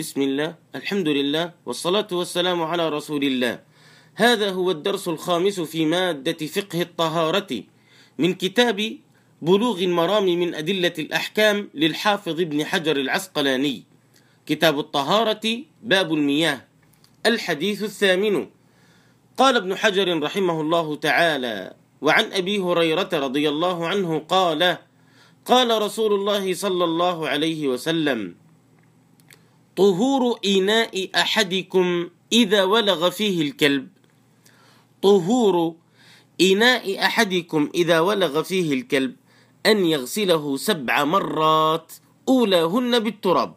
بسم الله، الحمد لله، والصلاة والسلام على رسول الله. هذا هو الدرس الخامس في مادة فقه الطهارة من كتاب بلوغ المرام من أدلة الأحكام للحافظ ابن حجر العسقلاني. كتاب الطهارة، باب المياه. الحديث الثامن. قال ابن حجر رحمه الله تعالى: وعن أبي هريرة رضي الله عنه قال: قال رسول الله صلى الله عليه وسلم: طهور إناء أحدكم إذا ولغ فيه الكلب. طهور إناء أحدكم إذا ولغ فيه الكلب أن يغسله 7 مرات أولاهن بالتراب.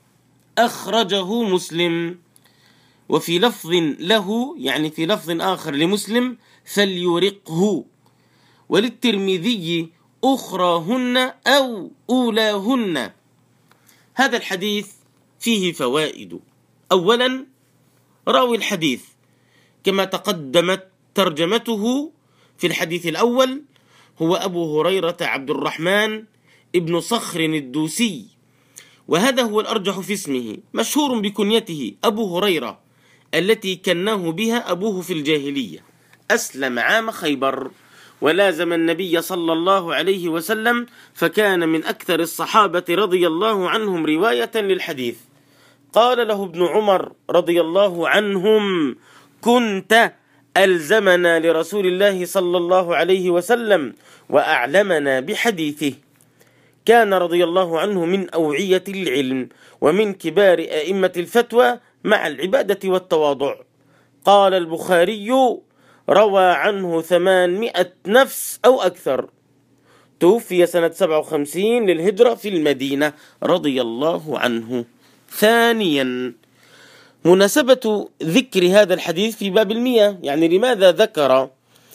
أخرجه مسلم. وفي لفظ له، يعني في لفظ آخر لمسلم: فليرقه. وللترمذي: أخراهن أو أولاهن. هذا الحديث فيه فوائد. أولا، راوي الحديث كما تقدمت ترجمته في الحديث الأول هو أبو هريرة عبد الرحمن ابن صخر الدوسي، وهذا هو الأرجح في اسمه، مشهور بكنيته أبو هريرة التي كناه بها أبوه في الجاهلية. أسلم عام خيبر ولازم النبي صلى الله عليه وسلم، فكان من أكثر الصحابة رضي الله عنهم رواية للحديث. قال له ابن عمر رضي الله عنهم: كنت ألزمنا لرسول الله صلى الله عليه وسلم وأعلمنا بحديثه. كان رضي الله عنه من أوعية العلم ومن كبار أئمة الفتوى مع العبادة والتواضع. قال البخاري: روى عنه 800 نفس أو أكثر. توفي سنة 57 للهجرة في المدينة رضي الله عنه. ثانيا، مناسبة ذكر هذا الحديث في باب المياه، يعني لماذا ذكر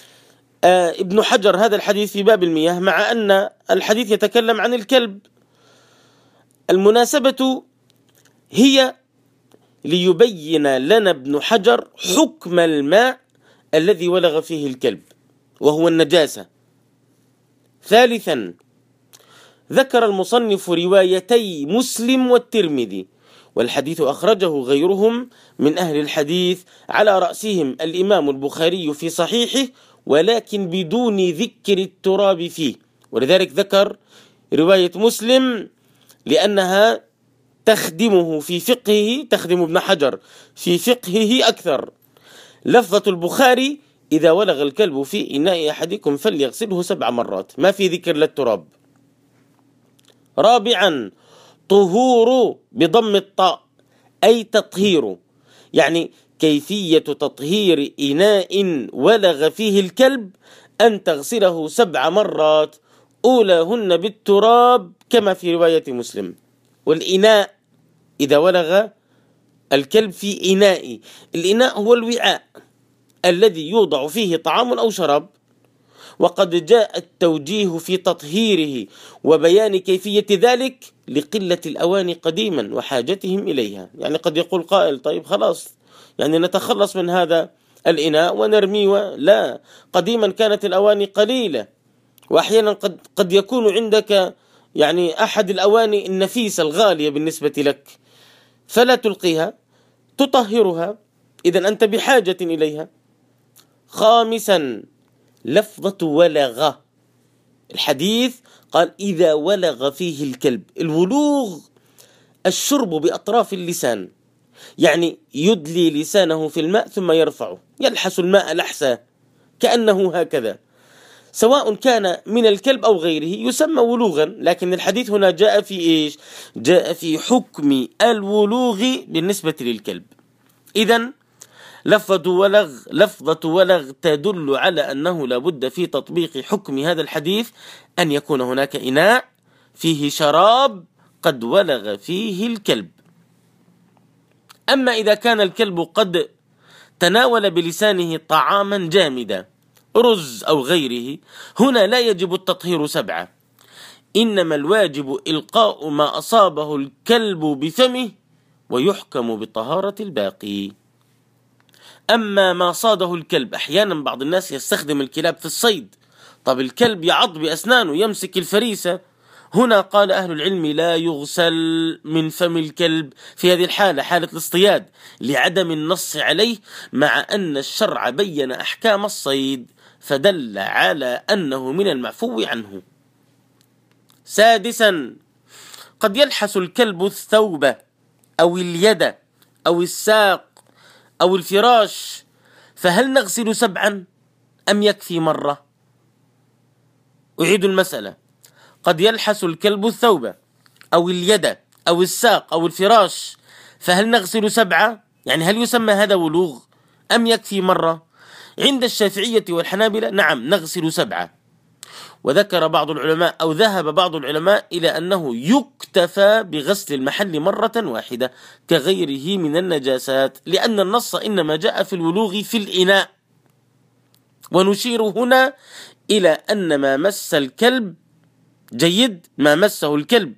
ابن حجر هذا الحديث في باب المياه مع أن الحديث يتكلم عن الكلب؟ المناسبة هي ليبين لنا ابن حجر حكم الماء الذي ولغ فيه الكلب وهو النجاسة. ثالثا، ذكر المصنف روايتي مسلم والترمذي، والحديث أخرجه غيرهم من أهل الحديث، على رأسهم الإمام البخاري في صحيحه، ولكن بدون ذكر التراب فيه. ولذلك ذكر رواية مسلم لأنها تخدمه في فقهه، تخدم ابن حجر في فقهه أكثر. لفظة البخاري: إذا ولغ الكلب في إناء أحدكم فليغسله 7 مرات، ما في ذكر للتراب. رابعا، طهور بضم الطاء أي تطهير، يعني كيفية تطهير إناء ولغ فيه الكلب أن تغسله 7 مرات أولاهن بالتراب كما في رواية مسلم. والإناء إذا ولغ الكلب في إناء، الإناء هو الوعاء الذي يوضع فيه طعام أو شراب، وقد جاء التوجيه في تطهيره وبيان كيفية ذلك لقلة الأواني قديما وحاجتهم إليها. يعني قد يقول قائل: طيب خلاص، يعني نتخلص من هذا الإناء ونرميه. لا، قديما كانت الأواني قليلة، وأحيانا قد يكون عندك يعني أحد الأواني النفيسة الغالية بالنسبة لك، فلا تلقيها، تطهرها، إذن أنت بحاجة إليها. خامسا، لفظة ولغ. الحديث قال: إذا ولغ فيه الكلب. الولوغ الشرب بأطراف اللسان، يعني يدلي لسانه في الماء ثم يرفعه، يلحس الماء لحسة كأنه هكذا، سواء كان من الكلب أو غيره يسمى ولوغا. لكن الحديث هنا جاء في إيش؟ جاء في حكم الولوغ بالنسبة للكلب. إذن لفظة ولغ تدل على أنه لابد في تطبيق حكم هذا الحديث أن يكون هناك إناء فيه شراب قد ولغ فيه الكلب. أما إذا كان الكلب قد تناول بلسانه طعاما جامدا، رز أو غيره، هنا لا يجب التطهير 7، إنما الواجب إلقاء ما أصابه الكلب بفمه ويحكم بطهارة الباقي. أما ما صاده الكلب، أحيانا بعض الناس يستخدم الكلاب في الصيد. طب الكلب يعض بأسنانه، يمسك الفريسة هنا قال أهل العلم لا يغسل من فم الكلب في هذه الحالة، حالة الاصطياد، لعدم النص عليه، مع أن الشرع بين أحكام الصيد فدل على أنه من المعفو عنه. سادسا، قد يلحس الكلب الثوب أو اليد أو الساق أو الفراش، فهل نغسل 7 أم يكفي مرة؟ أعيد المسألة. قد يلحس الكلب الثوب أو اليد أو الساق أو الفراش، فهل نغسل 7؟ يعني هل يسمى هذا ولوغ أم يكفي مرة؟ عند الشافعية والحنابلة نعم نغسل 7، وذكر بعض العلماء أو ذهب بعض العلماء إلى أنه يكتفى بغسل المحل مرة واحدة كغيره من النجاسات، لأن النص إنما جاء في الولوغ في الإناء. ونشير هنا إلى أن ما مس الكلب جيد، ما مسه الكلب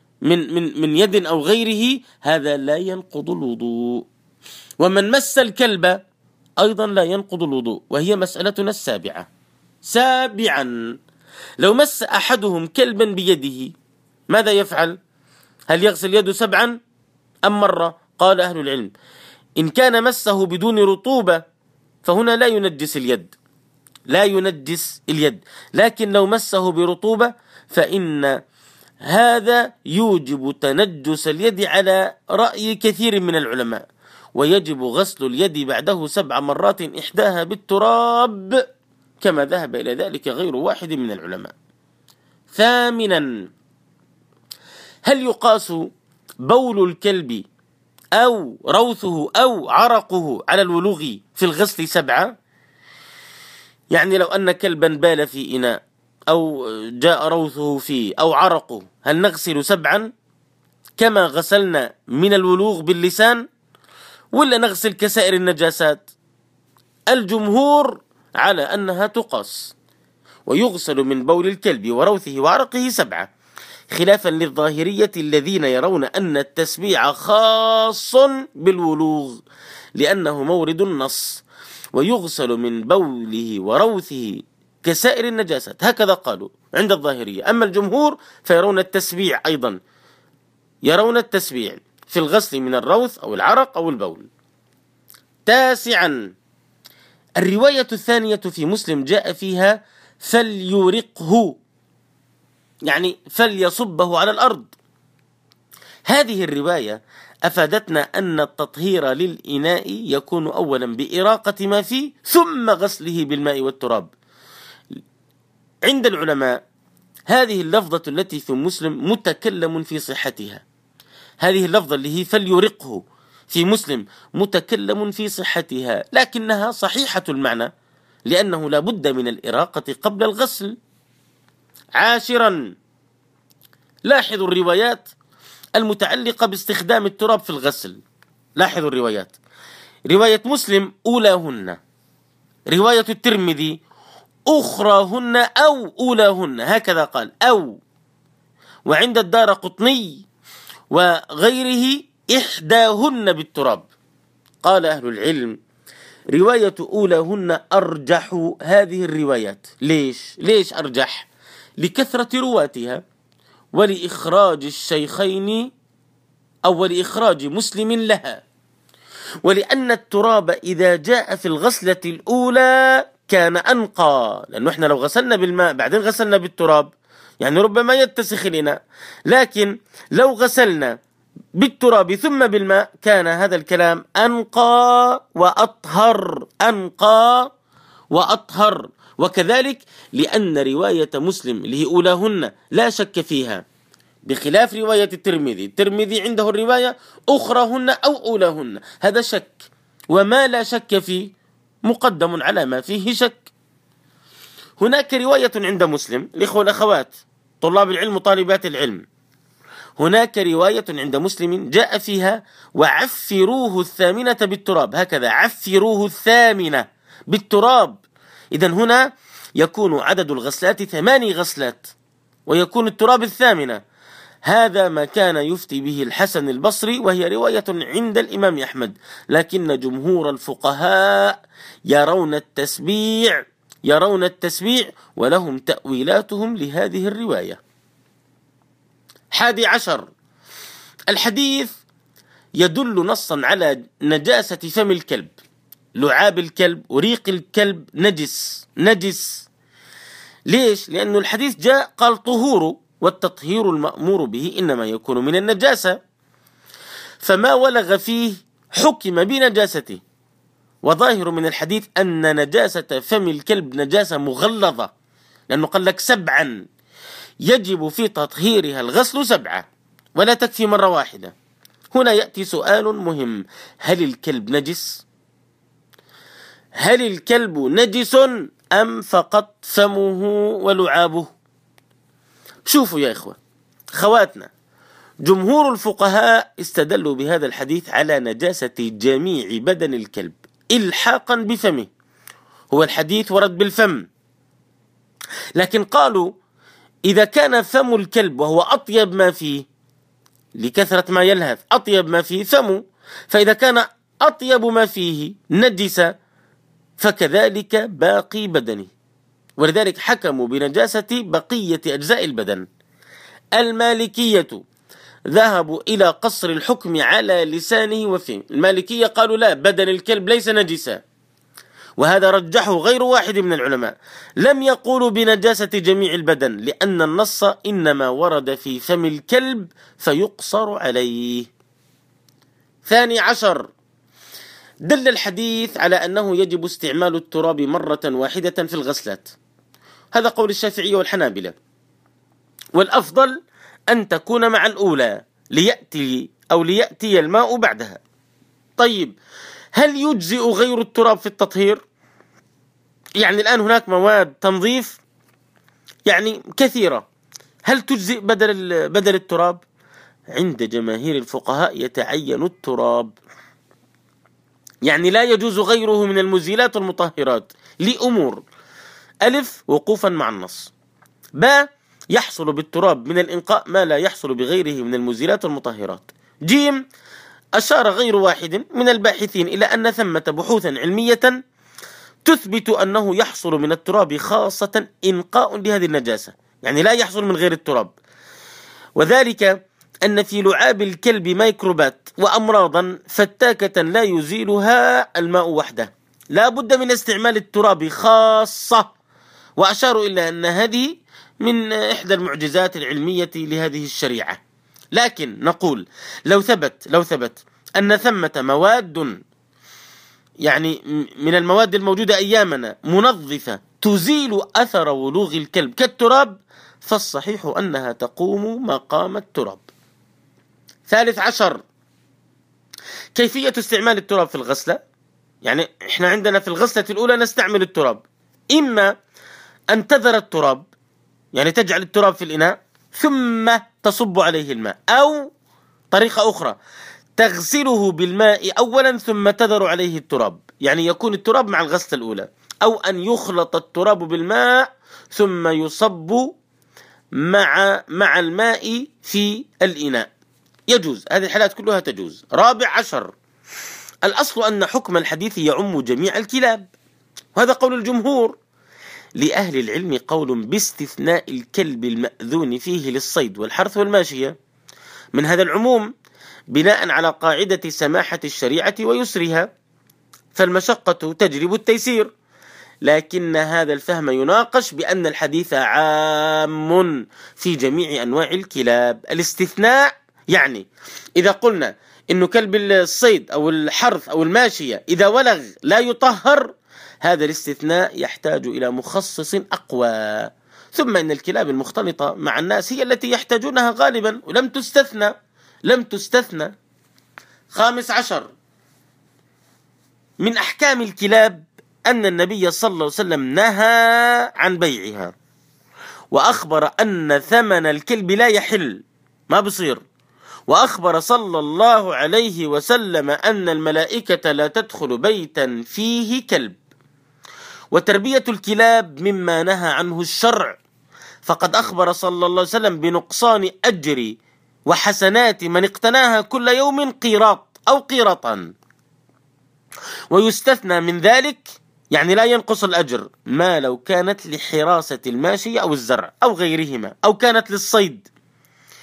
من يد أو غيره هذا لا ينقض الوضوء، ومن مس الكلب أيضا لا ينقض الوضوء، وهي مسألتنا السابعة. سابعا، لو مس أحدهم كلبا بيده ماذا يفعل؟ هل يغسل يده 7 أم مرة؟ قال أهل العلم إن كان مسه بدون رطوبة فهنا لا ينجس اليد، لا ينجس اليد، لكن لو مسه برطوبة فإن هذا يوجب تنجس اليد على رأي كثير من العلماء، ويجب غسل اليد بعده 7 مرات إحداها بالتراب كما ذهب إلى ذلك غير واحد من العلماء. ثامنا، هل يقاس بول الكلب أو روثه أو عرقه على الولوغ في الغسل 7؟ يعني لو أن كلبا بال في إناء أو جاء روثه فيه أو عرقه، هل نغسل 7 كما غسلنا من الولوغ باللسان، ولا نغسل كسائر النجاسات؟ الجمهور على أنها تقاس، ويغسل من بول الكلب وروثه وعرقه 7، خلافا للظاهرية الذين يرون أن التسبيع خاص بالولوغ لأنه مورد النص، ويغسل من بوله وروثه كسائر النجاسات، هكذا قالوا عند الظاهرية. أما الجمهور فيرون التسبيع أيضا، يرون التسبيع في الغسل من الروث أو العرق أو البول. تاسعا، الرواية الثانية في مسلم جاء فيها فليرقه، يعني فليصبه على الأرض. هذه الرواية أفادتنا أن التطهير للإناء يكون أولا بإراقة ما فيه ثم غسله بالماء والتراب. عند العلماء هذه اللفظة التي في مسلم متكلم في صحتها، هذه اللفظة اللي هي فليرقه في مسلم متكلم في صحتها، لكنها صحيحة المعنى لأنه لا بد من الإراقة قبل الغسل. عاشرا، لاحظوا الروايات المتعلقة باستخدام التراب في الغسل. لاحظوا الروايات، رواية مسلم أولاهن، رواية الترمذي أخراهن أو أولاهن، هكذا قال أو، وعند الدارقطني وغيره إحداهن بالتراب. قال أهل العلم رواية أولاهن أرجح هذه الروايات. ليش أرجح؟ لكثرة رواتها ولإخراج الشيخين أو ولإخراج مسلم لها، ولأن التراب إذا جاء في الغسلة الأولى كان أنقى، لأنه إحنا لو غسلنا بالماء بعدين غسلنا بالتراب يعني ربما يتسخ الإناء، لكن لو غسلنا بالتراب ثم بالماء كان هذا الكلام أنقى وأطهر، أنقى وأطهر. وكذلك لأن رواية مسلم اللي هي أولاهن لا شك فيها، بخلاف رواية الترمذي، الترمذي عنده الرواية أخراهن أو أولاهن، هذا شك، وما لا شك فيه مقدم على ما فيه شك. هناك رواية عند مسلم، الإخوة والأخوات طلاب العلم وطالبات العلم، هناك رواية عند مسلم جاء فيها وعفروه 8 بالتراب، هكذا عفروه 8 بالتراب. إذن هنا يكون عدد الغسلات 8 غسلات ويكون التراب 8. هذا ما كان يفتي به الحسن البصري، وهي رواية عند الإمام أحمد، لكن جمهور الفقهاء يرون التسبيع ولهم تأويلاتهم لهذه الرواية. 11. الحديث يدل نصا على نجاسة فم الكلب. لعاب الكلب وريق الكلب نجس. ليش؟ لأن الحديث جاء قال طهور، والتطهير المأمور به إنما يكون من النجاسة، فما ولغ فيه حكم بنجاسته. وظاهر من الحديث أن نجاسة فم الكلب نجاسة مغلظة، لأنه قال لك 7 يجب في تطهيرها الغسل 7 ولا تكفي مرة واحدة. هنا يأتي سؤال مهم: هل الكلب نجس؟ هل الكلب نجس أم فقط فمه ولعابه؟ شوفوا يا إخوة خواتنا، جمهور الفقهاء استدلوا بهذا الحديث على نجاسة جميع بدن الكلب إلحاقا بفمه. هو الحديث ورد بالفم، لكن قالوا إذا كان فم الكلب وهو أطيب ما فيه، لكثرة ما يلهث أطيب ما فيه فمه، فإذا كان أطيب ما فيه نجس فكذلك باقي بدنه، ولذلك حكموا بنجاسة بقية أجزاء البدن. المالكية ذهبوا إلى قصر الحكم على لسانه وفيه. المالكية قالوا لا، بدن الكلب ليس نجسا، وهذا رجحه غير واحد من العلماء. لم يقولوا بنجاسة جميع البدن، لأن النص إنما ورد في فم الكلب فيقصر عليه. 12. دل الحديث على أنه يجب استعمال التراب مرة واحدة في الغسلات. هذا قول الشافعي والحنابلة، والأفضل أن تكون مع الأولى ليأتي الماء بعدها. طيب، هل يجزئ غير التراب في التطهير؟ يعني الآن هناك مواد تنظيف يعني كثيرة، هل تجزئ بدل التراب؟ عند جماهير الفقهاء يتعين التراب، يعني لا يجوز غيره من المزيلات والمطهرات لأمور: ألف، وقوفا مع النص، ب، يحصل بالتراب من الإنقاء ما لا يحصل بغيره من المزيلات والمطهرات، جيم، أشار غير واحد من الباحثين إلى أن ثمة بحوثا علمية تثبت أنه يحصل من التراب خاصة إنقاء لهذه النجاسة، يعني لا يحصل من غير التراب، وذلك أن في لعاب الكلب ميكروبات وأمراضا فتاكة لا يزيلها الماء وحده، لا بد من استعمال التراب خاصة. وأشاروا إلى أن هذه من إحدى المعجزات العلمية لهذه الشريعة. لكن نقول لو ثبت أن ثمة مواد، يعني من المواد الموجودة أيامنا، منظفة تزيل أثر ولوغ الكلب كالتراب، فالصحيح أنها تقوم مقام التراب. 13. كيفية استعمال التراب في الغسلة. يعني احنا عندنا في الغسلة الأولى نستعمل التراب، إما أن تذر التراب، يعني تجعل التراب في الإناء ثم تصب عليه الماء، أو طريقة أخرى تغسله بالماء أولا ثم تذر عليه التراب، يعني يكون التراب مع الغسلة الأولى، أو أن يخلط التراب بالماء ثم يصب مع الماء في الإناء. يجوز، هذه الحالات كلها تجوز. 14. الأصل أن حكم الحديث يعم جميع الكلاب، وهذا قول الجمهور. لأهل العلم قول باستثناء الكلب المأذون فيه للصيد والحرث والماشية من هذا العموم، بناء على قاعدة سماحة الشريعة ويسرها، فالمشقة تجلب التيسير. لكن هذا الفهم يناقش بأن الحديث عام في جميع أنواع الكلاب. الاستثناء يعني إذا قلنا إنه كلب الصيد أو الحرث أو الماشية إذا ولغ لا يطهر، هذا الاستثناء يحتاج إلى مخصص أقوى. ثم إن الكلاب المختلطة مع الناس هي التي يحتاجونها غالبا لم تستثنى. 15. من أحكام الكلاب أن النبي صلى الله عليه وسلم نهى عن بيعها، وأخبر أن ثمن الكلب لا يحل، ما بصير. وأخبر صلى الله عليه وسلم أن الملائكة لا تدخل بيتا فيه كلب. وتربية الكلاب مما نهى عنه الشرع، فقد أخبر صلى الله عليه وسلم بنقصان أجر وحسنات من اقتناها كل يوم قيراط أو قيراطا. ويستثنى من ذلك، يعني لا ينقص الأجر، ما لو كانت لحراسة الماشية أو الزرع أو غيرهما، أو كانت للصيد.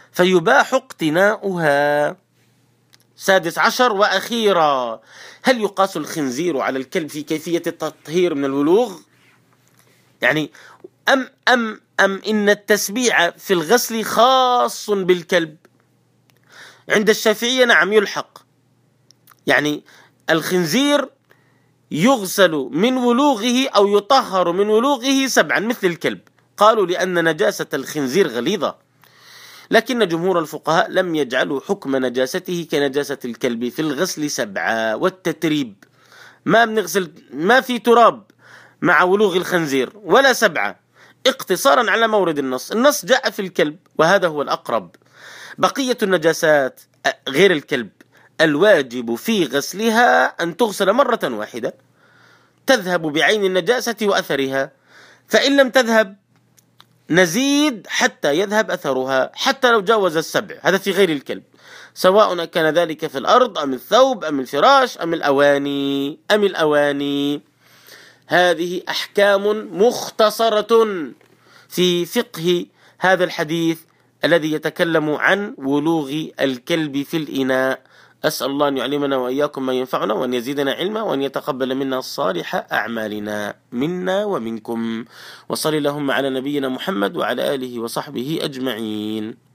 فيباح اقتناؤها. 16 وأخيرا، هل يقاس الخنزير على الكلب في كيفية التطهير من الولوغ؟ يعني أم إن التسبيع في الغسل خاص بالكلب؟ عند الشافعية نعم يلحق، يعني الخنزير يغسل من ولوغه أو يطهر من ولوغه 7 مثل الكلب، قالوا لأن نجاسة الخنزير غليظة، لكن جمهور الفقهاء لم يجعلوا حكم نجاسته كنجاسة الكلب في الغسل 7. والتتريب ما بنغسل، ما في تراب مع ولوغ الخنزير ولا 7، اقتصارا على مورد النص جاء في الكلب وهذا هو الأقرب. بقية النجاسات غير الكلب الواجب في غسلها أن تغسل مرة واحدة تذهب بعين النجاسة وأثرها، فإن لم تذهب نزيد حتى يذهب أثرها حتى لو جاوز 7. هذا في غير الكلب، سواء كان ذلك في الأرض أم الثوب أم الفراش أم الأواني. هذه أحكام مختصرة في فقه هذا الحديث الذي يتكلم عن ولوغ الكلب في الإناء. أسأل الله أن يعلمنا وإياكم ما ينفعنا وأن يزيدنا علما وأن يتقبل منا صالح أعمالنا منا ومنكم. وصل اللهم على نبينا محمد وعلى آله وصحبه أجمعين.